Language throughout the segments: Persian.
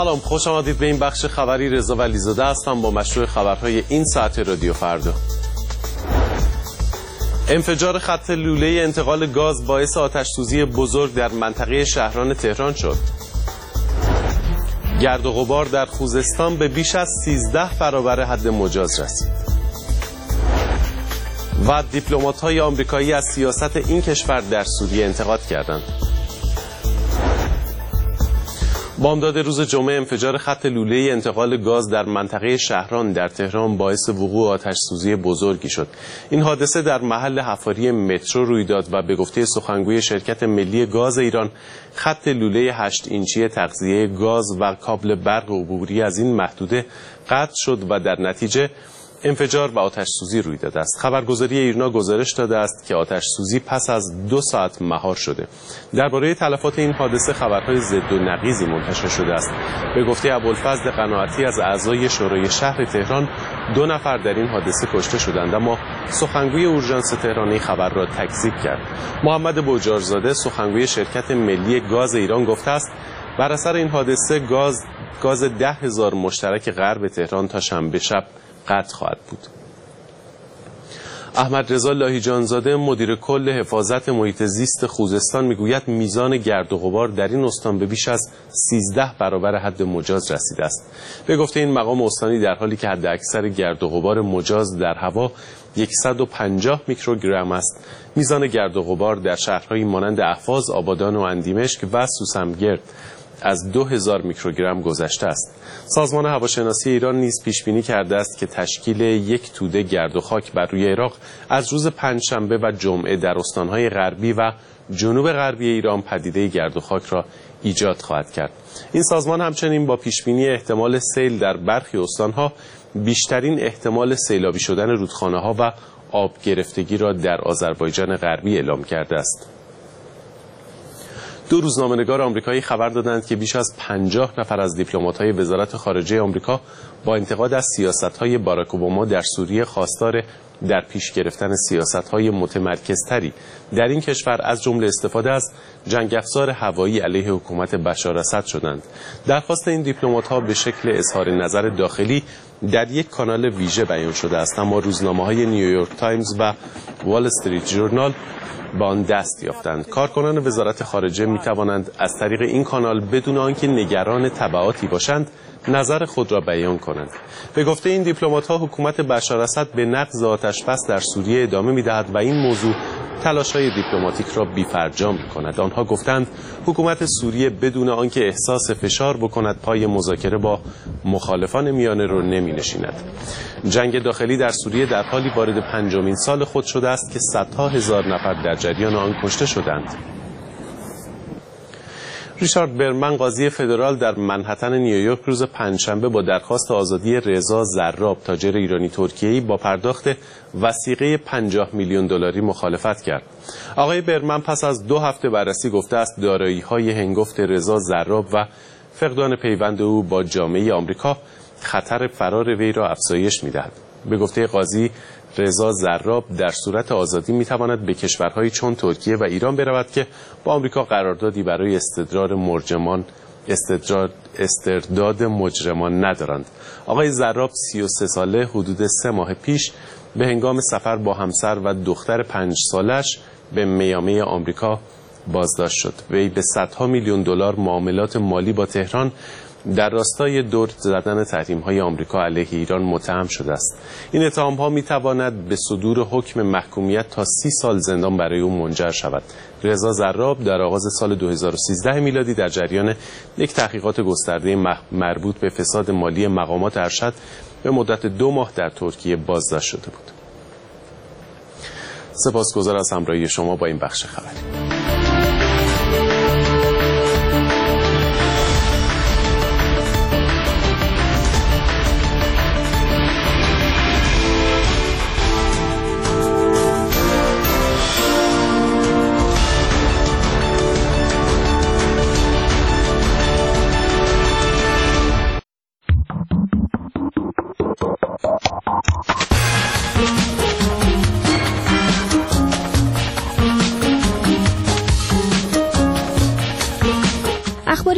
سلام، خوش آمدید به این بخش خبری. رضا ولیزاده هستم با مشروع خبرهای این ساعت رادیو فردا. انفجار خط لوله انتقال گاز باعث آتش‌سوزی بزرگ در منطقه شهران تهران شد. گرد و غبار در خوزستان به بیش از 13 برابر حد مجاز رسید. و دیپلمات‌های آمریکایی از سیاست این کشور در سوریه انتقاد کردند. بامداد روز جمعه انفجار خط لوله انتقال گاز در منطقه شهران در تهران باعث وقوع آتش‌سوزی بزرگی شد. این حادثه در محل حفاری مترو روی داد و به گفته سخنگوی شرکت ملی گاز ایران، خط لوله 8 اینچی تغذیه گاز و کابل برق عبوری از این محدوده قطع شد و در نتیجه انفجار و آتش‌سوزی روی داده است. خبرگزاری ایرنا گزارش داده است که آتش‌سوزی پس از 2 ساعت مهار شده. درباره تلفات این حادثه خبرهای ضد و نقیضی منتشر شده است. به گفته ابوالفضل قناعتی از اعضای شورای شهر تهران، 2 نفر در این حادثه کشته شدند، اما سخنگوی اورژانس تهرانی خبر را تکذیب کرد. محمد بوجارزاده سخنگوی شرکت ملی گاز ایران گفته است بر اثر این حادثه گاز 10,000 مشترک غرب تهران تا شنبه شب قطع خواهد بود. احمد رضا لاهیجانزاده مدیر کل حفاظت محیط زیست خوزستان میگوید میزان گرد و غبار در این استان به بیش از 13 برابر حد مجاز رسیده است. به گفته این مقام استانی، در حالی که حد اکثر گرد و غبار مجاز در هوا 150 میکروگرم است، میزان گرد و غبار در شهرهایی مانند اهواز، آبادان و اندیمشک و سوسمگرد از 2000 میکروگرم گذشته است. سازمان هواشناسی ایران نیز پیش بینی کرده است که تشکیل یک توده گرد و خاک بر روی عراق از روز پنجشنبه و جمعه در استانهای غربی و جنوب غربی ایران پدیده گرد و خاک را ایجاد خواهد کرد. این سازمان همچنین با پیش بینی احتمال سیل در برخی استانها، بیشترین احتمال سیلابی شدن رودخانه‌ها و آب گرفتگی را در آذربایجان غربی اعلام کرده است. 2 روزنامه‌نگار آمریکایی خبر دادند که بیش از 50 نفر از دیپلمات‌های وزارت خارجه آمریکا با انتقاد از سیاست‌های باراک اوباما در سوریه خواستار در پیش گرفتن سیاست‌های متمرکزتری در این کشور، از جمله استفاده از جنگ افزار هوایی علیه حکومت بشار اسد شدند. درخواست این دیپلمات‌ها به شکل اظهار نظر داخلی در یک کانال ویژه بیان شده است، اما روزنامه‌های نیویورک تایمز و وال استریت ژورنال با آن دست یافتند. کارکنان وزارت خارجه می توانند از طریق این کانال بدون آنکه نگران تبعاتی باشند نظر خود را بیان کنند. به گفته این دیپلمات‌ها، حکومت بشار اسد به نقض آتش‌بس در سوریه ادامه می‌دهد و این موضوع تلاش‌های دیپلماتیک را بی‌فرجام می‌کند. آنها گفتند حکومت سوریه بدون آنکه احساس فشار بکند پای مذاکره با مخالفان میانه رو نمی‌نشیند. جنگ داخلی در سوریه در حالی وارد 5مین سال خود شده است که صدها هزار نفر در جریان آن کشته شدند. ریچارد برمن، قاضی فدرال در منهتن نیویورک، روز پنجشنبه با درخواست آزادی رضا زراب، تاجر ایرانی ترکیه‌ای، با پرداخت وثیقه 50 میلیون دلاری مخالفت کرد. آقای برمن پس از 2 هفته بررسی گفته است دارایی‌های هنگفت رضا زراب و فقدان پیوند او با جامعه آمریکا خطر فرار وی را افزایش می‌دهد. به گفته قاضی، رضا زراب در صورت آزادی میتواند به کشورهایی چون ترکیه و ایران برود که با آمریکا قراردادی برای استرداد مجرمان ندارند. آقای زراب 33 ساله حدود 3 ماه پیش به هنگام سفر با همسر و دختر 5 سالش به میامی آمریکا بازداشت شد. وی به صدها میلیون دلار معاملات مالی با تهران در راستای دور زدن تحریم‌های آمریکا علیه ایران متهم شده است. این اتهام‌ها می‌تواند به صدور حکم محکومیت تا 30 سال زندان برای او منجر شود. رضا زراب در آغاز سال 2013 میلادی در جریان یک تحقیقات گسترده مربوط به فساد مالی مقامات ارشد به مدت 2 ماه در ترکیه بازداشت شده بود. سپاسگزار از همراهی شما با این بخش خبری.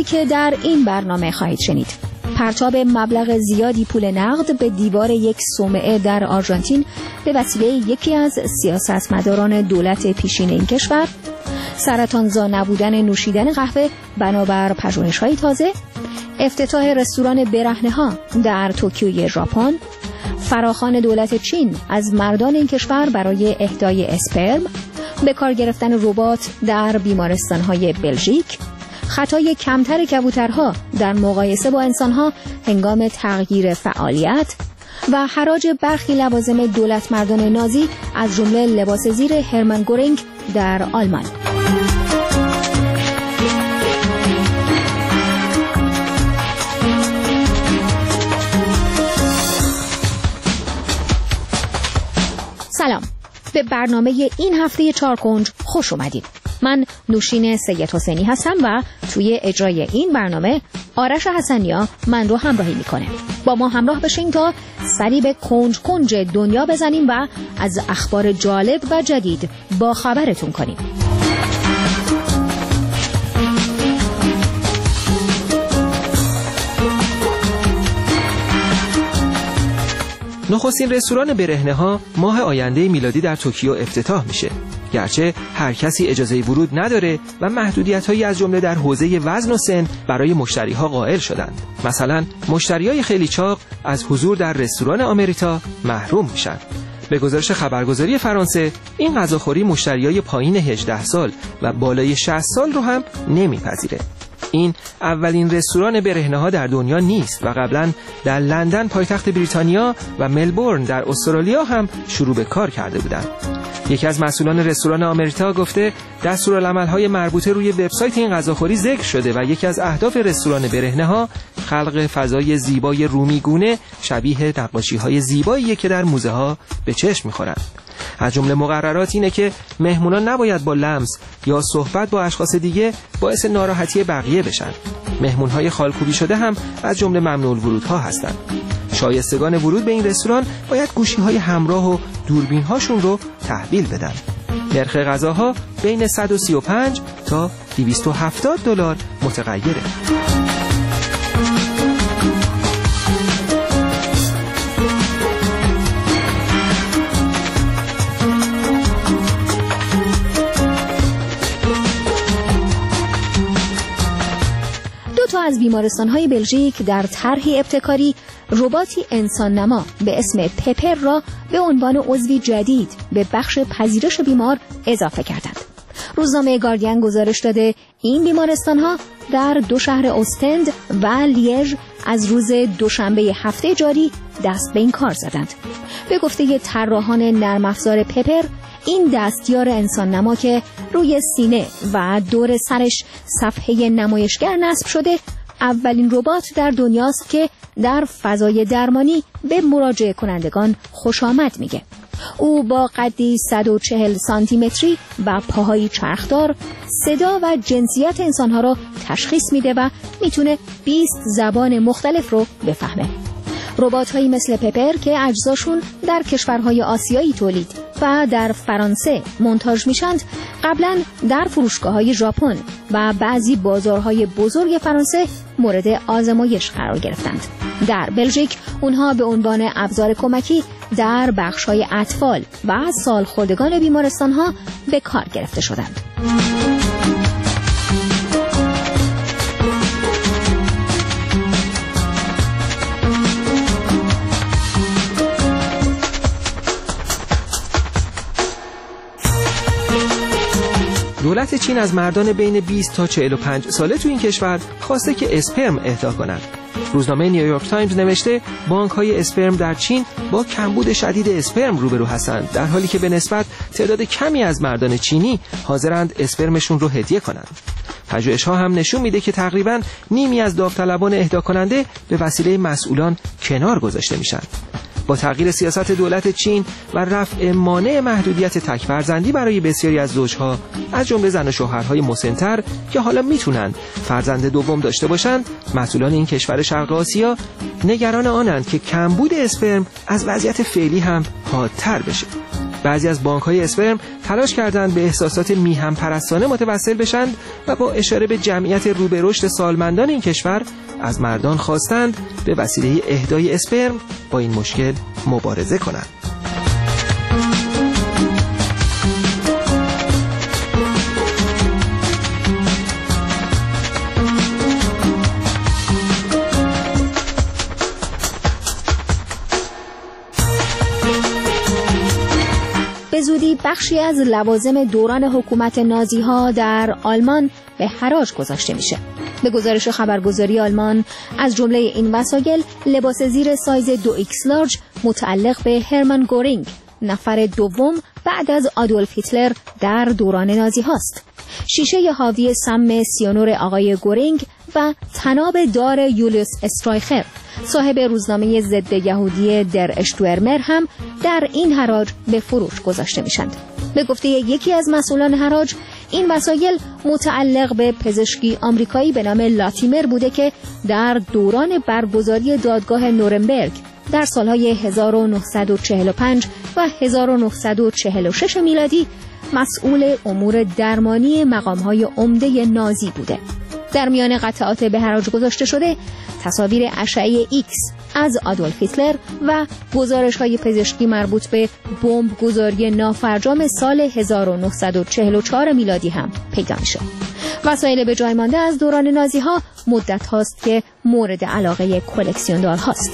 که در این برنامه خواهید شنید: پرتاب مبلغ زیادی پول نقد به دیوار یک صومعه در آرژانتین به وسیله یکی از سیاستمداران دولت پیشین این کشور، سرطانزا نبودن نوشیدن قهوه بنابر پژوهش‌های تازه، افتتاح رستوران برهنه‌ها در توکیوی ژاپن، فراخوان دولت چین از مردان این کشور برای اهدای اسپرم، به کار گرفتن ربات در بیمارستان‌های بلژیک، خطای کمتر کبوترها در مقایسه با انسانها هنگام تغییر فعالیت و حراج برخی لوازم دولت مردان نازی از جمله لباس زیر هرمن گورینگ در آلمان. سلام، به برنامه این هفته چارکنج خوش اومدید. من نوشین سید حسینی هستم و توی اجرای این برنامه آرش حسنیا من رو همراهی میکنه. با ما همراه بشین تا سری به کنج کنج دنیا بزنیم و از اخبار جالب و جدید با خبرتون کنیم. نخستین رستوران برهنه‌ها ماه آینده میلادی در توکیو افتتاح میشه. گرچه هر کسی اجازه ورود نداره و محدودیت‌هایی از جمله در حوزه وزن و سن برای مشتری‌ها قائل شدند. مثلا مشتریای خیلی چاق از حضور در رستوران آمریتا محروم میشن. به گزارش خبرگزاری فرانسه، این غذاخوری مشتریای پایین 18 سال و بالای 60 سال رو هم نمیپذیره. این اولین رستوران برهنه‌ها در دنیا نیست و قبلا در لندن پایتخت بریتانیا و ملبورن در استرالیا هم شروع به کار کرده بودند. یکی از مسئولان رستوران آمریتا گفته دستورالعمل‌های مربوطه روی وبسایت این غذاخوری ذکر شده و یکی از اهداف رستوران برهنه‌ها خلق فضای زیبای رومیگونه شبیه نقاشی‌های زیباییه که در موزه‌ها به چشم می‌خورند. از جمله مقررات اینه که مهمونان نباید با لمس یا صحبت با اشخاص دیگه باعث ناراحتی بقیه بشن. مهمون‌های خالکوبی شده هم از جمله ممنوع الورودها هستند. شایستگان ورود به این رستوران باید گوشی‌های همراه و دوربین‌هاشون رو تحویل بدن. نرخ غذاها بین 135 تا 270 دلار متغیره. تا از بیمارستان‌های بلژیک در طرحی ابتکاری رباتی انسان نما به اسم پپر را به عنوان عضوی جدید به بخش پذیرش بیمار اضافه کردند. روزنامه گاردین گزارش داده این بیمارستان‌ها در دو شهر استند و لیژ از روز دوشنبه هفته جاری دست به این کار زدند. به گفته طراحان نرم افزار پپر، این دستیار انسان نما که روی سینه و دور سرش صفحه نمایشگر نصب شده اولین ربات در دنیاست که در فضای درمانی به مراجعه کنندگان خوش آمد میگه. او با قدی 140 سانتی متری و پاهایی چرخدار صدا و جنسیت انسانها را تشخیص میده و میتونه 20 زبان مختلف رو بفهمه. ربات‌هایی مثل پپر که اجزاشون در کشورهای آسیایی تولید و در فرانسه مونتاژ میشند، قبلا در فروشگاه‌های ژاپن و بعضی بازارهای بزرگ فرانسه مورد آزمایش قرار گرفتند. در بلژیک اونها به عنوان ابزار کمکی در بخش‌های اطفال و سالخوردگان بیمارستان‌ها به کار گرفته شدند. دولت چین از مردان بین 20 تا 45 ساله تو این کشور خواسته که اسپرم اهدا کنند. روزنامه نیویورک تایمز نوشته بانک‌های اسپرم در چین با کمبود شدید اسپرم روبرو هستند، در حالی که به نسبت تعداد کمی از مردان چینی حاضرند اسپرمشون رو هدیه کنند. پژوهش‌ها هم نشون میده که تقریباً نیمی از داوطلبان اهدا کننده به وسیله مسئولان کنار گذاشته میشن. با تغییر سیاست دولت چین و رفع مانع محدودیت تک فرزندی برای بسیاری از زوجها از جمله زن و شوهرهای مسن‌تر که حالا میتونن فرزند دوم داشته باشند، مسئولان این کشور شرق آسیا نگران آنند که کمبود اسپرم از وضعیت فعلی هم حادتر بشه. بعضی از بانک‌های اسپرم تلاش کردند به احساسات میهم پرستانه متوسل بشند و با اشاره به جمعیت رو به رشد سالمندان این کشور از مردان خواستند به وسیله اهدای اسپرم با این مشکل مبارزه کنند. به زودی بخشی از لوازم دوران حکومت نازی‌ها در آلمان به حراج گذاشته میشه. به گزارش خبرگزاری آلمان، از جمله این وسایل لباس زیر سایز 2X لارج متعلق به هرمان گورینگ، نفر دوم بعد از آدولف هیتلر در دوران نازی هاست. شیشه حاوی سم سیانور آقای گورینگ و طناب دار یولیوس استرایخر، صاحب روزنامه ضد یهودی در اشتورمر، هم در این حراج به فروش گذاشته میشند. به گفته یکی از مسئولان حراج، این وسایل متعلق به پزشکی آمریکایی به نام لاتیمر بوده که در دوران برگزاری دادگاه نورنبرگ در سالهای 1945 و 1946 میلادی مسئول امور درمانی مقام‌های عمده نازی بوده. در میان قطعات به حراج گذاشته شده تصاویر اشعه ایکس از آدولف هیتلر و گزارش‌های پزشکی مربوط به بمبگذاری نافرجام سال 1944 میلادی هم پیدا میشه. وسایل به جای مانده از دوران نازی‌ها مدت هاست که مورد علاقه کلکسیوندار هاست.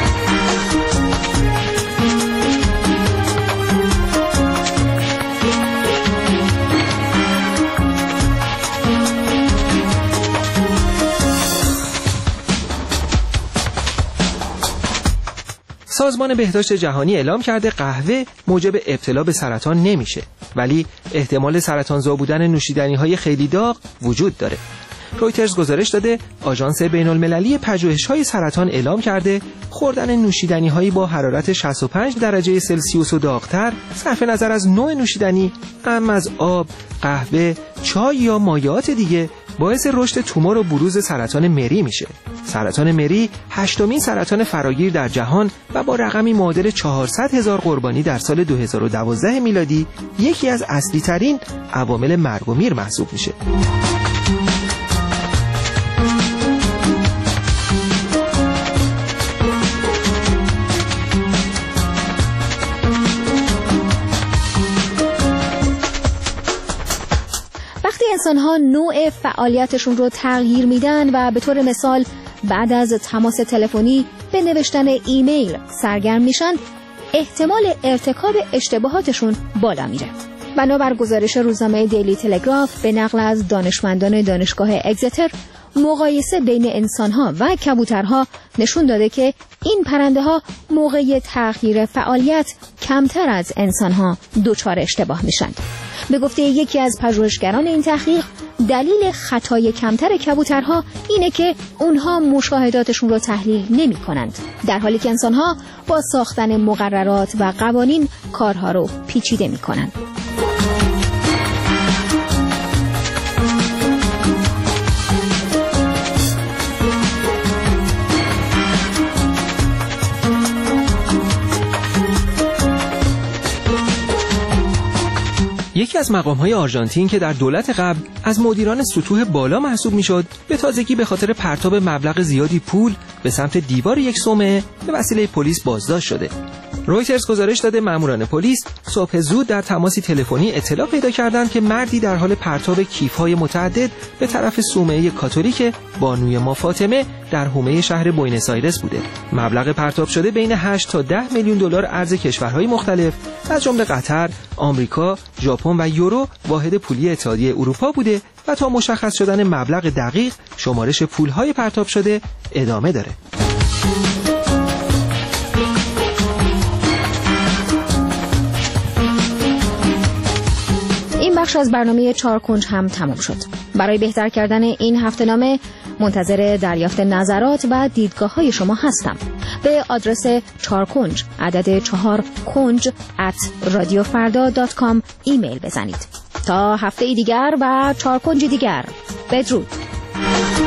سازمان بهداشت جهانی اعلام کرده قهوه موجب ابتلا به سرطان نمیشه، ولی احتمال سرطانزا بودن نوشیدنی‌های خیلی داغ وجود داره. رویترز گزارش داده آژانس بین‌المللی پژوهش‌های سرطان اعلام کرده خوردن نوشیدنی‌هایی با حرارت 65 درجه سلسیوس و داغ‌تر، صرف نظر از نوع نوشیدنی، اما از آب، قهوه، چای یا مایعات دیگه، باعث رشد تومور و بروز سرطان مری میشه. سرطان مری 8مین سرطان فراگیر در جهان و با رقمی معادل 400,000 قربانی در سال 2012 میلادی یکی از اصلی ترین عوامل مرگ و میر محسوب میشه. انسان‌ها نوع فعالیتشون رو تغییر میدن و به طور مثال بعد از تماس تلفنی به نوشتن ایمیل سرگرم میشن، احتمال ارتکاب اشتباهاتشون بالا میره. بنابر گزارش روزنامه دیلی تلگراف به نقل از دانشمندان دانشگاه اگزتر، مقایسه بین انسان‌ها و کبوترها نشون داده که این پرنده‌ها موقع تغییر فعالیت کمتر از انسان‌ها دچار اشتباه میشن. به گفته یکی از پژوهشگران این تحقیق، دلیل خطای کمتر کبوترها اینه که اونها مشاهداتشون رو تحلیل نمی کنند، در حالی که انسانها با ساختن مقررات و قوانین کارها رو پیچیده می کنند. یکی از مقام‌های آرژانتین که در دولت قبل از مدیران سطوح بالا محسوب می‌شد، به تازگی به خاطر پرتاب مبلغ زیادی پول به سمت دیوار یک صومعه به وسیله پلیس بازداشت شده. رویترز گزارش داده ماموران پلیس صبح زود در تماسی تلفنی اطلاع پیدا کردند که مردی در حال پرتاب کیف‌های متعدد به طرف صومعه کاتولیک بانوی ما فاطمه در حومه شهر بوئنوس آیرس بوده. مبلغ پرتاب شده بین 8 تا 10 میلیون دلار ارز کشورهای مختلف از جمله قطر، آمریکا، ژاپن و یورو واحد پولی اتحادیه اروپا بوده و تا مشخص شدن مبلغ دقیق شمارش پول‌های پرتاب شده ادامه داره. این بخش از برنامه 4 کنج هم تمام شد. برای بهتر کردن این هفته‌نامه منتظر دریافت نظرات و دیدگاه‌های شما هستم. به آدرس 4 کنج عدد 4 کنج @radiofarda.com ایمیل بزنید. تا هفته دیگر و 4 کنج دیگر، بدرود.